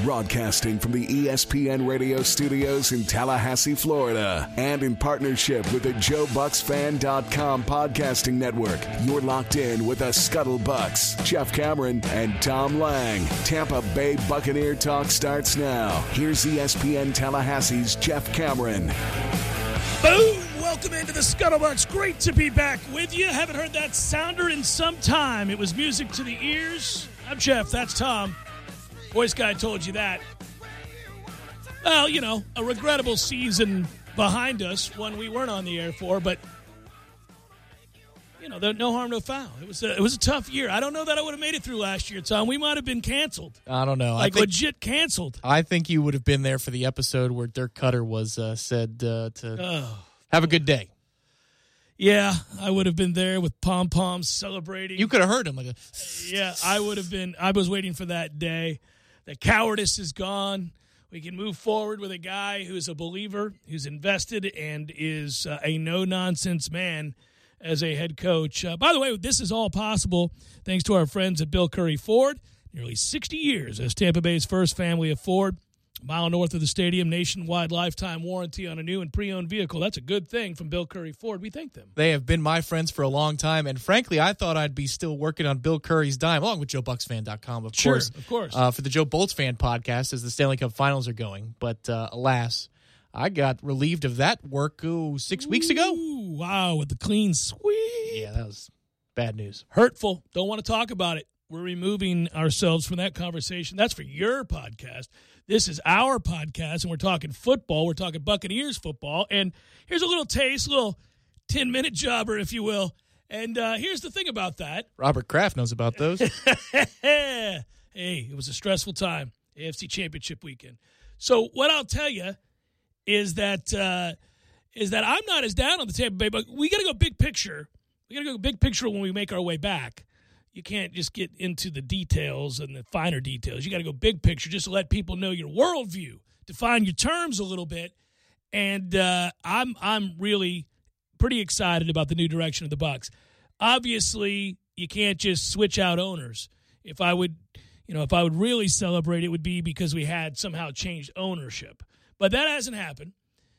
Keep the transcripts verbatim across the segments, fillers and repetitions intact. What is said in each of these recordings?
Broadcasting from the E S P N radio studios in Tallahassee, Florida, and in partnership with the Joe Bucks Fan dot com podcasting network, you're locked in with the Scuttle Bucks, Jeff Cameron and Tom Lang. Tampa Bay Buccaneer talk starts now. Here's E S P N Tallahassee's Jeff Cameron. Boom! Welcome into the Scuttlebucks. Great to be back with you. Haven't heard that sounder in some time. It was music to the ears. I'm Jeff. That's Tom. Voice guy told you that. Well, you know, a regrettable season behind us, one we weren't on the air for, but, you know, no harm, no foul. It was a, it was a tough year. I don't know that I would have made it through last year, Tom. We might have been canceled. I don't know. Like, I think, legit canceled. I think you would have been there for the episode where Dirk Cutter was uh, said uh, to Oh. have a good day. Yeah, I would have been there with pom-poms celebrating. You could have heard him. Like a, Yeah, I would have been. I was waiting for that day. The cowardice is gone. We can move forward with a guy who's a believer, who's invested, and is uh, a no-nonsense man as a head coach. Uh, by the way, this is all possible thanks to our friends at Bill Curry Ford. Nearly sixty years as Tampa Bay's first family of Ford. A mile north of the stadium, nationwide lifetime warranty on a new and pre-owned vehicle. That's a good thing from Bill Curry Ford. We thank them. they have been my friends for a long time, and frankly, I thought I'd be still working on Bill Curry's dime, along with Joe Bucks Fan dot com, of Sure, course. of course. Uh, for the Joe Bolts Fan podcast as the Stanley Cup Finals are going. But uh, alas, I got relieved of that work oh, six weeks ago. Ooh, wow, with the clean sweep. Yeah, that was bad news. Hurtful. Don't want to talk about it. We're removing ourselves from that conversation. That's for your podcast. This is our podcast, and we're talking football. We're talking Buccaneers football. And here's a little taste, a little ten-minute jobber, if you will. And uh, here's the thing about that. Robert Kraft knows about those. Hey, it was a stressful time, A F C Championship weekend. So what I'll tell you is that uh, is that I'm not as down on the Tampa Bay, but we got to go big picture. We got to go big picture when we make our way back. You can't just get into the details and the finer details. You got to go big picture just to let people know your worldview, define your terms a little bit. And uh, I'm I'm really pretty excited about the new direction of the Bucs. Obviously, you can't just switch out owners. If I would, you know, if I would really celebrate, it would be because we had somehow changed ownership. But that hasn't happened.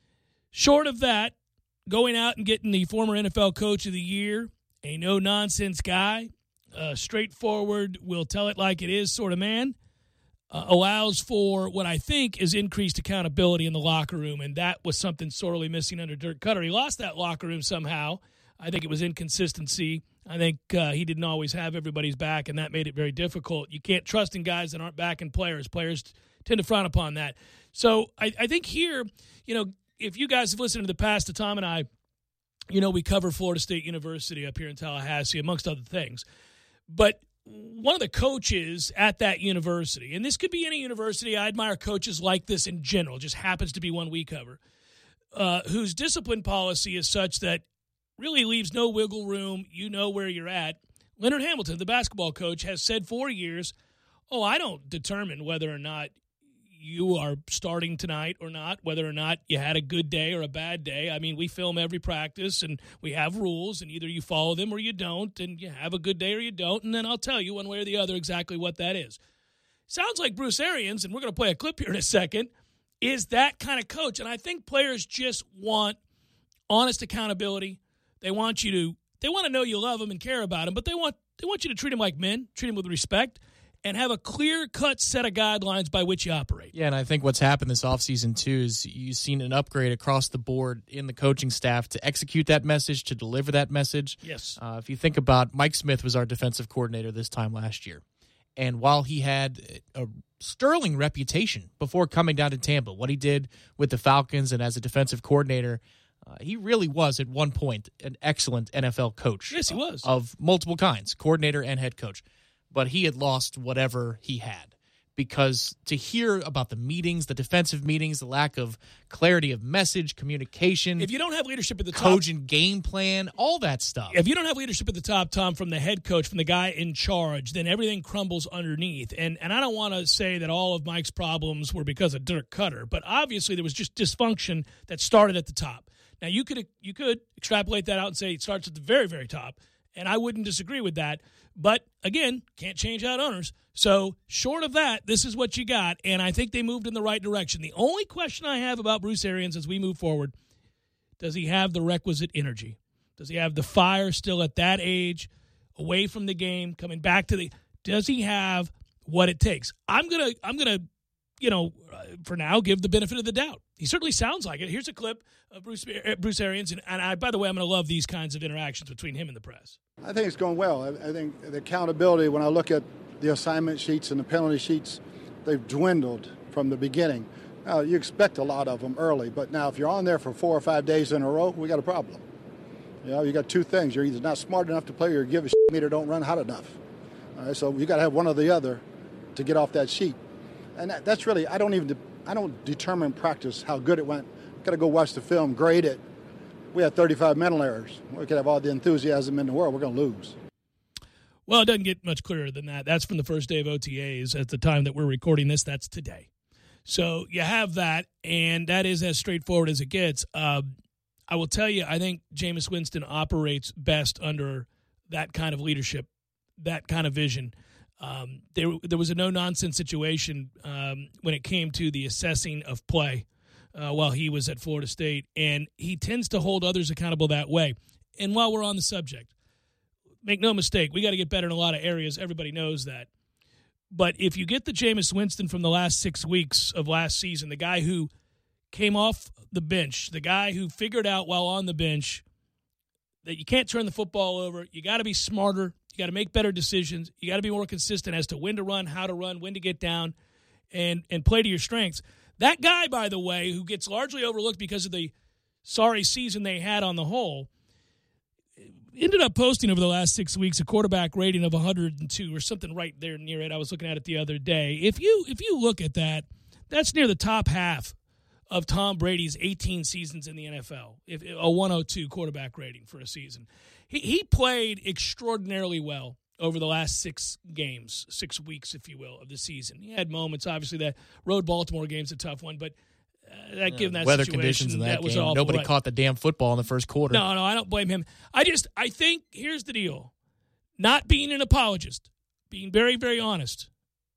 Short of that, going out and getting the former N F L Coach of the Year, a no-nonsense guy, Uh, straightforward, will tell it like it is sort of man, uh, allows for what I think is increased accountability in the locker room, and that was something sorely missing under Dirk Cutter. He lost that locker room somehow. I think it was inconsistency. I think uh, he didn't always have everybody's back, and that made it very difficult. You can't trust in guys that aren't backing players. Players tend to frown upon that. So I, I think here, you know, if you guys have listened to the past to Tom and I, you know, we cover Florida State University up here in Tallahassee, amongst other things. But one of the coaches at that university, and this could be any university, I admire coaches like this in general, just happens to be one we cover, uh, whose discipline policy is such that really leaves no wiggle room. You know where you're at. Leonard Hamilton, the basketball coach, has said for years, oh, I don't determine whether or not you are starting tonight or not, whether or not you had a good day or a bad day. I mean, we film every practice, and we have rules, and either you follow them or you don't, and you have a good day or you don't, and then I'll tell you one way or the other exactly what that is. Sounds like Bruce Arians, and we're going to play a clip here in a second, is that kind of coach. And I think players just want honest accountability. They want you to they want to know you love them and care about them, but they want they want you to treat them like men, treat them with respect, and have a clear-cut set of guidelines by which you operate. Yeah, and I think what's happened this offseason, too, is you've seen an upgrade across the board in the coaching staff to execute that message, to deliver that message. Yes. Uh, if you think about Mike Smith was our defensive coordinator this time last year. And while he had a sterling reputation before coming down to Tampa, what he did with the Falcons and as a defensive coordinator, uh, he really was at one point an excellent N F L coach. Yes, he was. Of multiple kinds, coordinator and head coach. But he had lost whatever he had, because to hear about the meetings, the defensive meetings, the lack of clarity of message, communication, if you don't have leadership at the top, cogent game plan, all that stuff. If you don't have leadership at the top, Tom, from the head coach, from the guy in charge, then everything crumbles underneath. And and I don't want to say that all of Mike's problems were because of Dirk Cutter, but obviously there was just dysfunction that started at the top. Now you could you could extrapolate that out and say it starts at the very, very top And I wouldn't disagree with that. But, again, can't change out owners. So, short of that, this is what you got. And I think they moved in the right direction. The only question I have about Bruce Arians as we move forward, does he have the requisite energy? Does he have the fire still at that age, away from the game, coming back to the – does he have what it takes? I'm going to, I'm going to, you know, for now, give the benefit of the doubt. He certainly sounds like it. Here's a clip of Bruce, Bruce Arians. And, and I, by the way, I'm going to love these kinds of interactions between him and the press. I think it's going well. I, I think the accountability, when I look at the assignment sheets and the penalty sheets, they've dwindled from the beginning. Now, you expect a lot of them early, but now if you're on there for four or five days in a row, we got a problem. You know, you got two things. You're either not smart enough to play or you give a shit meter don't run hot enough. All right, so you got to have one or the other to get off that sheet. And that, that's really, I don't even, I don't determine practice how good it went. Got to go watch the film, grade it. We had thirty-five mental errors. We could have all the enthusiasm in the world. We're going to lose. Well, it doesn't get much clearer than that. That's from the first day of O T As. At the time that we're recording this, that's today. So you have that, and that is as straightforward as it gets. Uh, I will tell you, I think Jameis Winston operates best under that kind of leadership, that kind of vision. Um, there, there was a no-nonsense situation um, when it came to the assessing of play uh, while he was at Florida State, and he tends to hold others accountable that way. And while we're on the subject, make no mistake, we got to get better in a lot of areas. Everybody knows that. But if you get the Jameis Winston from the last six weeks of last season, the guy who came off the bench, the guy who figured out while on the bench that you can't turn the football over, you got to be smarter, you got to make better decisions, you got to be more consistent as to when to run, how to run, when to get down, and and play to your strengths. That guy, by the way, who gets largely overlooked because of the sorry season they had on the whole, ended up posting over the last six weeks a quarterback rating of one hundred two or something right there near it. I was looking at it the other day. If you if you look at that, that's near the top half of Tom Brady's eighteen seasons in the N F L, if a one oh two quarterback rating for a season. He he played extraordinarily well over the last six games, six weeks, if you will, of the season. He had moments, obviously, that road Baltimore game's a tough one, but uh, that given that weather situation, conditions in that, that was game. awful. Nobody right. caught the damn football in the first quarter. No, no, I don't blame him. I just, I think, here's the deal. Not being an apologist, being very, very honest,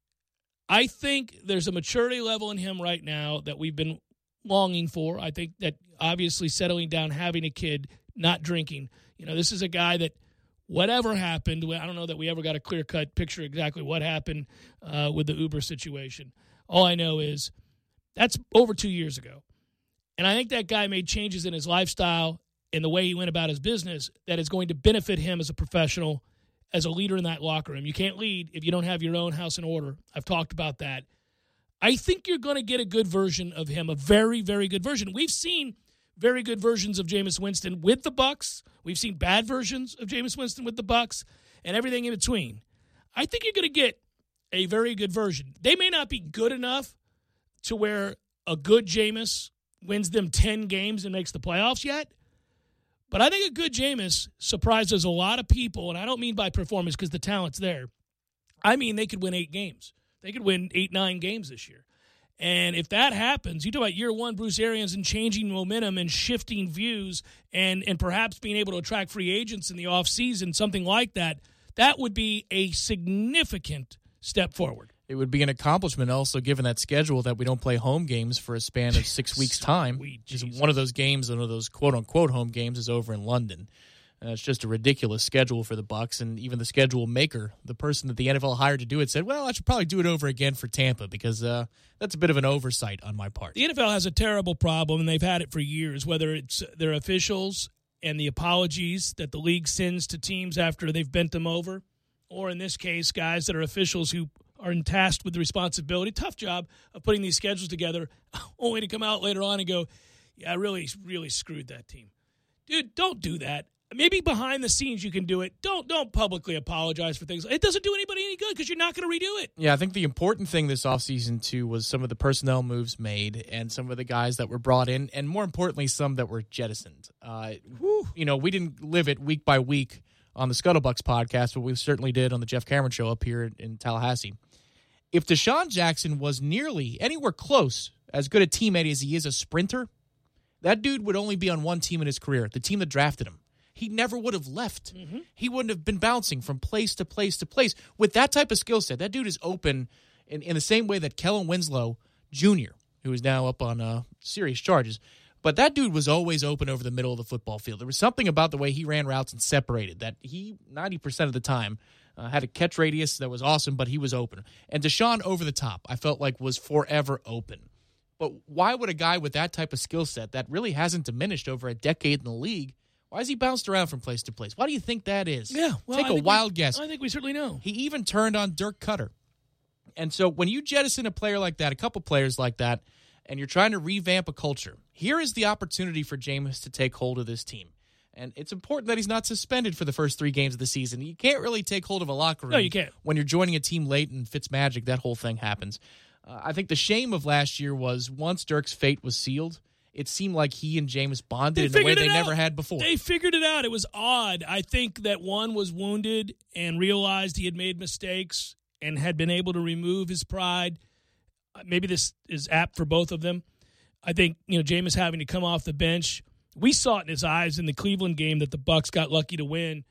I think there's a maturity level in him right now that we've been longing for. I think that obviously settling down, having a kid, not drinking. You know, this is a guy that whatever happened, I don't know that we ever got a clear-cut picture exactly what happened uh, with the Uber situation. All I know is that's over two years ago. And I think that guy made changes in his lifestyle and the way he went about his business that is going to benefit him as a professional, as a leader in that locker room. You can't lead if you don't have your own house in order. I've talked about that. I think you're going to get a good version of him, a very, very good version. We've seen very good versions of Jameis Winston with the Bucs. We've seen bad versions of Jameis Winston with the Bucs and everything in between. I think you're going to get a very good version. They may not be good enough to where a good Jameis wins them ten games and makes the playoffs yet, but I think a good Jameis surprises a lot of people, and I don't mean by performance because the talent's there. I mean they could win eight games. They could win eight, nine games this year. And if that happens, you talk about year one, Bruce Arians, and changing momentum and shifting views and, and perhaps being able to attract free agents in the offseason, something like that, that would be a significant step forward. It would be an accomplishment also given that schedule that we don't play home games for a span of six weeks' time. Sweet, one of those games, one of those quote-unquote home games is over in London. Uh, it's just a ridiculous schedule for the Bucs, and even the schedule maker, the person that the N F L hired to do it, said, well, I should probably do it over again for Tampa because uh, that's a bit of an oversight on my part. The N F L has a terrible problem, and they've had it for years, whether it's their officials and the apologies that the league sends to teams after they've bent them over, or in this case, guys that are officials who are tasked with the responsibility, tough job of putting these schedules together, only to come out later on and go, yeah, I really, really screwed that team. Dude, don't do that. Maybe behind the scenes you can do it. Don't don't publicly apologize for things. It doesn't do anybody any good because you're not going to redo it. Yeah, I think the important thing this offseason, too, was some of the personnel moves made and some of the guys that were brought in, and more importantly, some that were jettisoned. Uh, you know, we didn't live it week by week on the Scuttlebucks podcast, but we certainly did on the Jeff Cameron Show up here in Tallahassee. If Deshaun Jackson was nearly anywhere close as good a teammate as he is a sprinter, that dude would only be on one team in his career, the team that drafted him. he never would have left. Mm-hmm. He wouldn't have been bouncing from place to place to place. With that type of skill set, that dude is open in, in the same way that Kellen Winslow Junior, who is now up on uh, serious charges, but that dude was always open over the middle of the football field. There was something about the way he ran routes and separated that he, ninety percent of the time, uh, had a catch radius that was awesome, but he was open. And Deshaun over the top, I felt like was forever open. But why would a guy with that type of skill set that really hasn't diminished over a decade in the league, why has he bounced around from place to place? Why do you think that is? Yeah, well, Take I a wild we, guess. I think we certainly know. He even turned on Dirk Cutter. And so when you jettison a player like that, a couple players like that, and you're trying to revamp a culture, here is the opportunity for Jameis to take hold of this team. And it's important that he's not suspended for the first three games of the season. You can't really take hold of a locker room. No, you can't. When you're joining a team late and Fitzmagic, that whole thing happens. Uh, I think the shame of last year was once Dirk's fate was sealed, it seemed like he and Jameis bonded in a way they out. never had before. They figured it out. It was odd. I think that one was wounded and realized he had made mistakes and had been able to remove his pride. Maybe this is apt for both of them. I think, you know, Jameis having to come off the bench. We saw it in his eyes in the Cleveland game that the Bucs got lucky to win.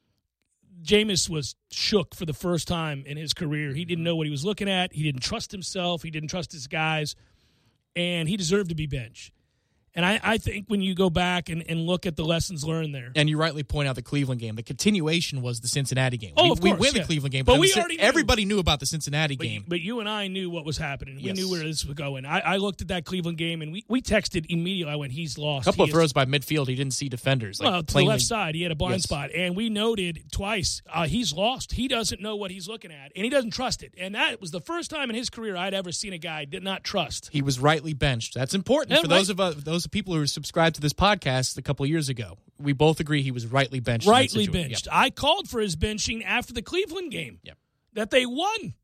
Jameis was shook for the first time in his career. He didn't know what he was looking at. He didn't trust himself. He didn't trust his guys. And he deserved to be benched. And I, I think when you go back and, and look at the lessons learned there. And you rightly point out the Cleveland game. The continuation was the Cincinnati game. Oh, we, of course, we win yeah. the Cleveland game, but, but we was, already everybody knew. knew about the Cincinnati but, game. But you and I knew what was happening. We yes. knew where this was going. I, I looked at that Cleveland game, and we, we texted immediately. I went, he's lost. A couple he of is, throws by midfield, he didn't see defenders. Like well, to plainly. the left side, he had a blind yes. spot. And we noted twice, uh, he's lost. He doesn't know what he's looking at, and he doesn't trust it. And that was the first time in his career I'd ever seen a guy did not trust. He was rightly benched. That's important Yeah, for right. those of uh, those people who subscribed to this podcast a couple of years ago. We both agree he was rightly benched. Rightly in that situation. benched. Yep. I called for his benching after the Cleveland game. Yep. That they won.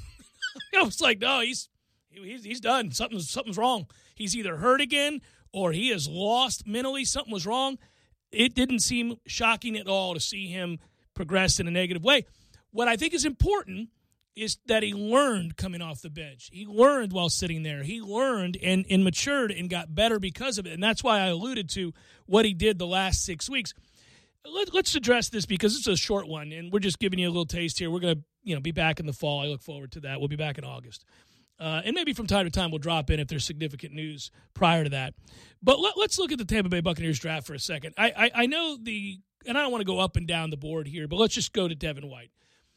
I was like, no, he's he's he's done. Something's something's wrong. He's either hurt again or he is lost mentally. Something was wrong. It didn't seem shocking at all to see him progress in a negative way. What I think is important is that he learned coming off the bench. He learned while sitting there. He learned and, and matured and got better because of it. And that's why I alluded to what he did the last six weeks. Let, let's address this because it's a short one, and we're just giving you a little taste here. We're going to you know, be back in the fall. I look forward to that. We'll be back in August. Uh, and maybe from time to time we'll drop in if there's significant news prior to that. But let, let's look at the Tampa Bay Buccaneers draft for a second. I, I, I know the – and I don't want to go up and down the board here, but let's just go to Devin White.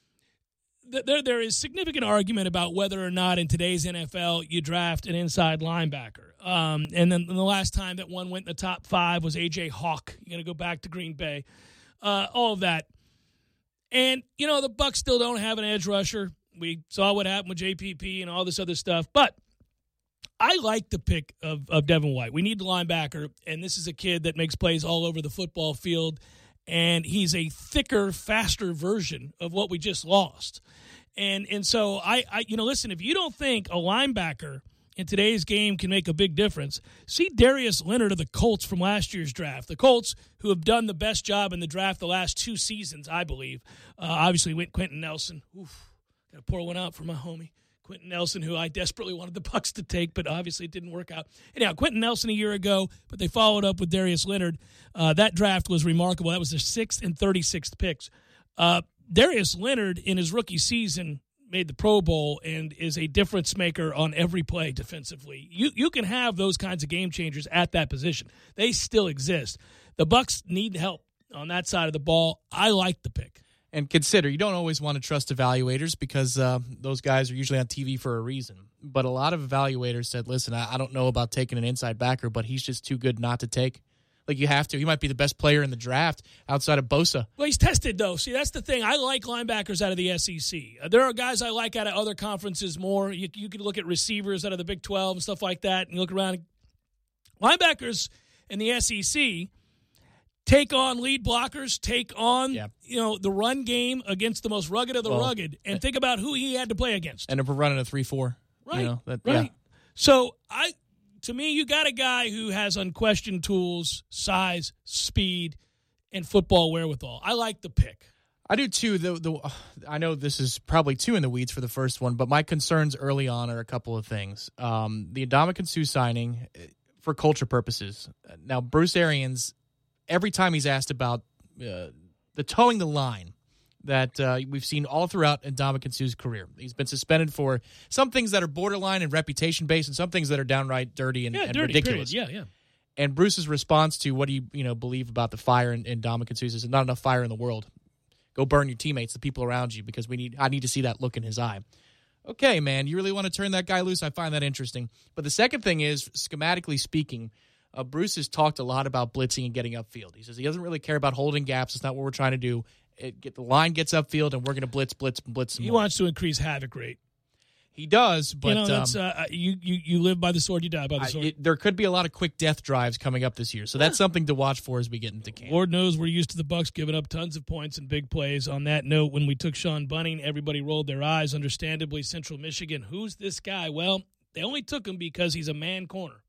There, there is significant argument about whether or not in today's N F L you draft an inside linebacker. Um, and then the last time that one went in the top five was A J Hawk. You got to go back to Green Bay. Uh, all of that. And, you know, the Bucs still don't have an edge rusher. We saw what happened with J P P and all this other stuff. But I like the pick of, of Devin White. We need the linebacker, and this is a kid that makes plays all over the football field. And he's a thicker, faster version of what we just lost. And and so, I, I you know, listen, if you don't think a linebacker in today's game can make a big difference, see Darius Leonard of the Colts from last year's draft. The Colts, who have done the best job in the draft the last two seasons, I believe. Uh, obviously, went Quentin Nelson. Oof, got to pour one out for my homie. Quentin Nelson, who I desperately wanted the Bucs to take, but obviously it didn't work out. Anyhow, Quentin Nelson a year ago, but they followed up with Darius Leonard. Uh, that draft was remarkable. That was their sixth and thirty-sixth picks. Uh, Darius Leonard, in his rookie season, made the Pro Bowl and is a difference maker on every play defensively. You you can have those kinds of game changers at that position. They still exist. The Bucs need help on that side of the ball. I like the pick. And consider, you don't always want to trust evaluators because uh, those guys are usually on T V for a reason. But a lot of evaluators said, listen, I, I don't know about taking an inside backer, but he's just too good not to take. Like, you have to. He might be the best player in the draft outside of Bosa. Well, he's tested, though. See, that's the thing. I like linebackers out of the S E C. Uh, there are guys I like out of other conferences more. You, you could look at receivers out of the Big twelve and stuff like that, and you look around. Linebackers in the S E C take on lead blockers, take on yeah. you know the run game against the most rugged of the well, rugged, and think about who he had to play against. And if we're running a three four. Right, you know, that, right. Yeah. So, I, to me, you got a guy who has unquestioned tools, size, speed, and football wherewithal. I like the pick. I do, too. The, the I know this is probably too in the weeds for the first one, but my concerns early on are a couple of things. Um, the Ndamukong Suh signing, for culture purposes. Now, Bruce Arians, every time he's asked about uh, the towing the line that uh, we've seen all throughout Ndamukong Suh's career. He's been suspended for some things that are borderline and reputation-based and some things that are downright dirty and, yeah, and dirty, ridiculous. Period. Yeah, yeah. And Bruce's response to what do you, you know, believe about the fire in, in Ndamukong Suh is not enough fire in the world. Go burn your teammates, the people around you, because we need. I need to see that look in his eye. Okay, man, you really want to turn that guy loose? I find that interesting. But the second thing is, schematically speaking, uh, Bruce has talked a lot about blitzing and getting upfield. He says he doesn't really care about holding gaps. It's not what we're trying to do. It, get the line gets upfield, and we're going to blitz, blitz, blitz some He more. wants to increase havoc rate. He does, but you know, that's, um, uh, you, you you live by the sword, you die by the sword. I, it, there could be a lot of quick death drives coming up this year, so that's something to watch for as we get into camp. Lord knows we're used to the Bucs giving up tons of points and big plays. On that note, when we took Sean Bunning, everybody rolled their eyes. Understandably, Central Michigan, who's this guy? Well, they only took him because he's a man corner.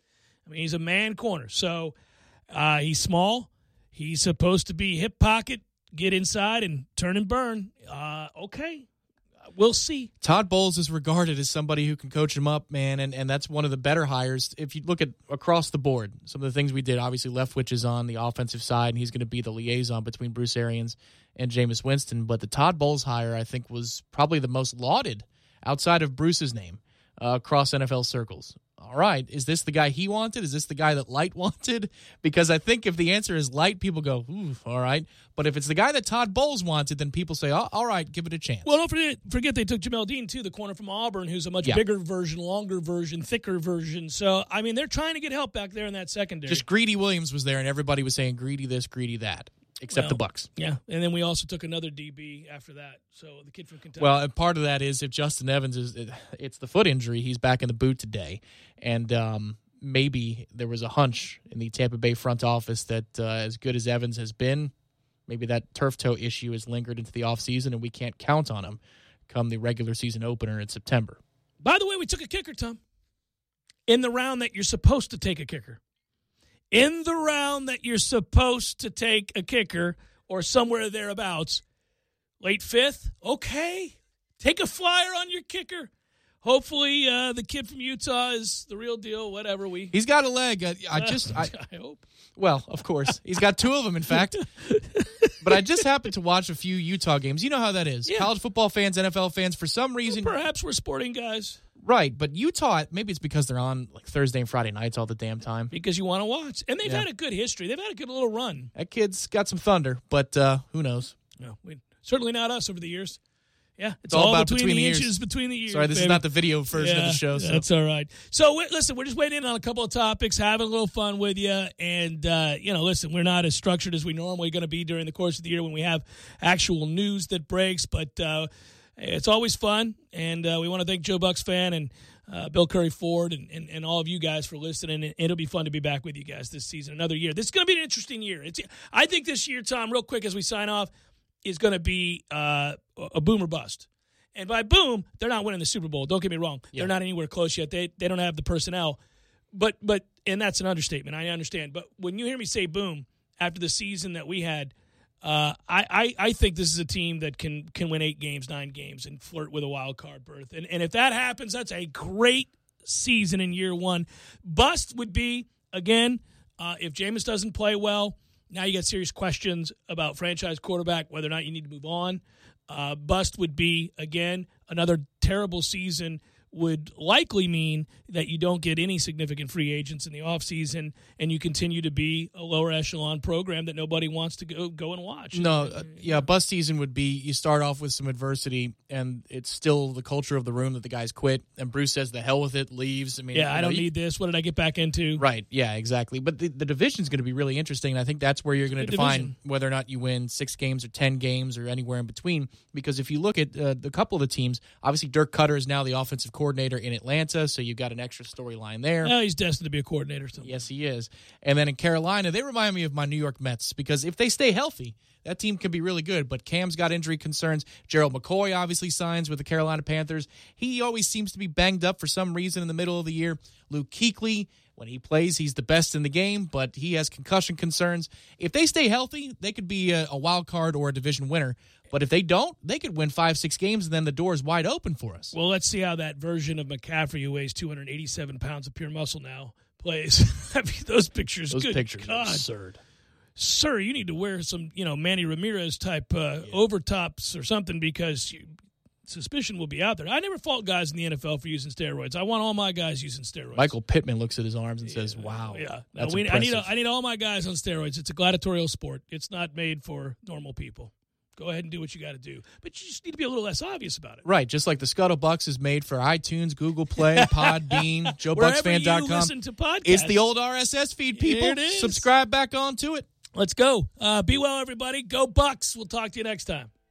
I mean, he's a man corner, so uh, he's small. He's supposed to be hip pocket, get inside and turn and burn. Uh, okay. We'll see. Todd Bowles is regarded as somebody who can coach him up, man, and, and that's one of the better hires. If you look at across the board, some of the things we did, obviously Leftwich is on the offensive side, and he's going to be the liaison between Bruce Arians and Jameis Winston. But the Todd Bowles hire, I think, was probably the most lauded outside of Bruce's name uh, across N F L circles. All right, is this the guy he wanted? Is this the guy that Light wanted? Because I think if the answer is Light, people go, ooh, all right. But if it's the guy that Todd Bowles wanted, then people say, oh, all right, give it a chance. Well, don't forget, forget they took Jamel Dean, too, the corner from Auburn, who's a much Yeah. bigger version, longer version, thicker version. So, I mean, they're trying to get help back there in that secondary. Just Greedy Williams was there, and everybody was saying Greedy this, Greedy that, except Well, the Bucs. Yeah, and then we also took another D B after that. So the kid from Kentucky. Well, and part of that is if Justin Evans is, it's the foot injury. He's back in the boot today, and um, maybe there was a hunch in the Tampa Bay front office that uh, as good as Evans has been, maybe that turf toe issue has lingered into the offseason, and we can't count on him come the regular season opener in September. By the way, we took a kicker, Tom, in the round that you're supposed to take a kicker. In the round that you're supposed to take a kicker or somewhere thereabouts, late fifth, okay. Take a flyer on your kicker. Hopefully uh, the kid from Utah is the real deal, whatever. we. He's got a leg. I, I just, I, I hope. Well, of course. He's got two of them, in fact. But I just happened to watch a few Utah games. You know how that is. Yeah. College football fans, N F L fans, for some reason. Well, perhaps we're sporting guys. Right, but Utah, maybe it's because they're on like Thursday and Friday nights all the damn time. Because you want to watch. And they've Yeah. had a good history. They've had a good little run. That kid's got some thunder, but uh, who knows? No, we, certainly not us over the years. Yeah, it's, all all, about between, between the, the ears. inches between the years. Sorry, this baby. is not the video version of Yeah, the show. So. That's all right. So, we, listen, we're just waiting in on a couple of topics, having a little fun with you. And, uh, you know, listen, we're not as structured as we normally going to be during the course of the year when we have actual news that breaks. But uh, it's always fun. And uh, we want to thank Joe Bucks fan and uh, Bill Curry Ford and, and, and all of you guys for listening. And it'll be fun to be back with you guys this season, another year. This is going to be an interesting year. It's, I think this year, Tom, real quick as we sign off, is going to be uh, a boom or bust. And by boom, they're not winning the Super Bowl. Don't get me wrong. Yeah. They're not anywhere close yet. They they don't have the personnel. But but and that's an understatement. I understand. But when you hear me say boom after the season that we had, uh, I, I, I think this is a team that can can win eight games, nine games, and flirt with a wild card berth. And and if that happens, that's a great season in year one. Bust would be, again, uh, if Jameis doesn't play well, now you got serious questions about franchise quarterback, whether or not you need to move on. Uh, bust would be, again, another terrible season would likely mean that you don't get any significant free agents in the offseason and you continue to be a lower echelon program that nobody wants to go go and watch. No, uh, yeah, bust season would be you start off with some adversity, and it's still the culture of the room that the guys quit, and Bruce says the hell with it, leaves. I mean, yeah, you I know, don't you, need this. What did I get back into? Right, yeah, exactly. But the, the division's going to be really interesting, and I think that's where you're going to define division. whether or not you win six games or ten games or anywhere in between, because if you look at uh, the couple of the teams, obviously Dirk Cutter is now the offensive coordinator in Atlanta, so you've got an extra storyline there. Oh, he's destined to be a coordinator still. Yes, he is. And then in Carolina, they remind me of my New York Mets because if they stay healthy, that team can be really good. But Cam's got injury concerns. Gerald McCoy obviously signs with the Carolina Panthers. He always seems to be banged up for some reason in the middle of the year. Luke Kuechly, when he plays, he's the best in the game, but he has concussion concerns. If they stay healthy, they could be a, a wild card or a division winner. But if they don't, they could win five, six games, and then the door is wide open for us. Well, let's see how that version of McCaffrey, who weighs two hundred eighty-seven pounds of pure muscle now, plays. I mean, those pictures, Those good pictures God. are absurd. sir, you need to wear some, you know, Manny Ramirez type uh, yeah. overtops or something because you, suspicion will be out there. I never fault guys in the N F L for using steroids. I want all my guys using steroids. Michael Pittman looks at his arms and yeah, says, wow. Yeah. That's no, we, I, need a, impressive. I need all my guys on steroids. It's a gladiatorial sport. It's not made for normal people. Go ahead and do what you got to do. But you just need to be a little less obvious about it. Right, just like the Scuttlebucks is made for iTunes, Google Play, Podbean, Joe Bucks Fan dot com. Wherever you listen to podcasts. It's the old R S S feed, people. Here it is. Subscribe back on to it. Let's go. Uh, be well, everybody. Go Bucks. We'll talk to you next time.